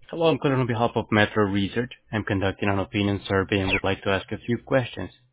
Hello, I'm calling on behalf of Metro Research. I'm conducting an opinion survey and would like to ask a few questions.